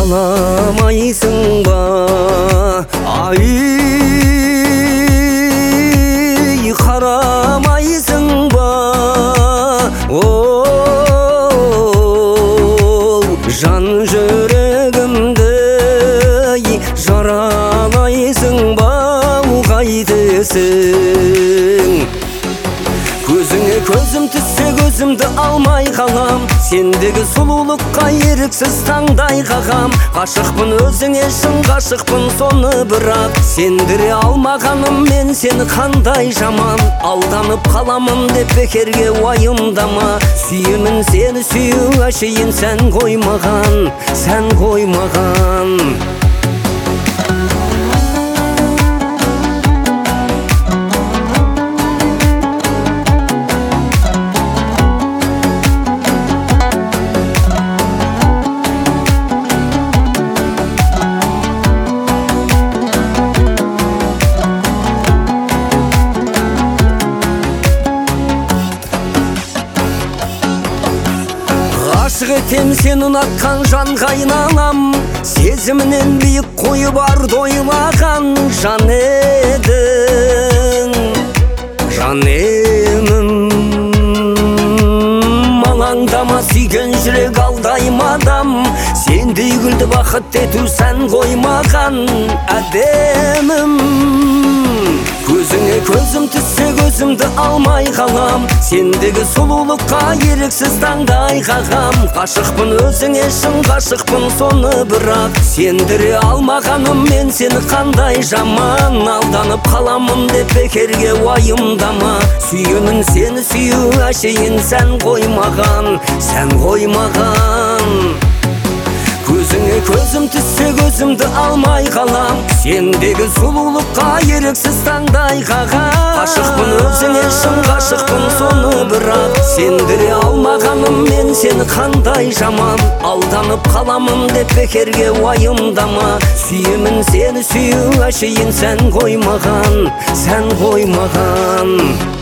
қаламайсың ба? Ай, қарамайсың ба? Жан жүрегімді жаралайсың ба? Қайтесің? Көзіңе көзім түссе көзімді алмай қалам, сендегі сұлулыққа еріксіз таңдай қағам. Ғашықпын өзіңе, шын ғашықпын, соны бірақ сендіре алмағаным мен сені қандай жаман. Алданып қаламын деп бекерге уайымдама, сүйемін сені, сүю әшейін сән қоймаған, сән қоймаған. Ғашық етем сен ұнатқан жанға айналам, сезімінен биік қойып арды ойлаған жан едің, жан емім. Алаңдама, сүйген жүрек алдаймадам, сендей гүлді бақыт ету сән қоймаған әдемім. Көзіңе көзім түссе көзімді алмай қалам, сендегі сұлулыққа еріксіз таңдай қағам. Ғашықпын өзіңе, шын ғашықпын, соны бірақ сендіре алмағаным мен сені қандай жаман. Алданып қаламын деп бекерге уайымдама, сүйемін сені, сүю әшейін сән қоймаған, сән қоймаған. Көзіңе көзім түссе көзімді алмай қалам, сендегі сұлулыққа еріксіз таңдай қағам. Ғашықпын өзіңе, шын ғашықпын, соны бірақ сендіре алмағаным мен сені қандай жаман. Алданып қаламын деп бекерге уайымдама, сүйемін сені, сүю әшейін сән қоймаған, сән қоймаған.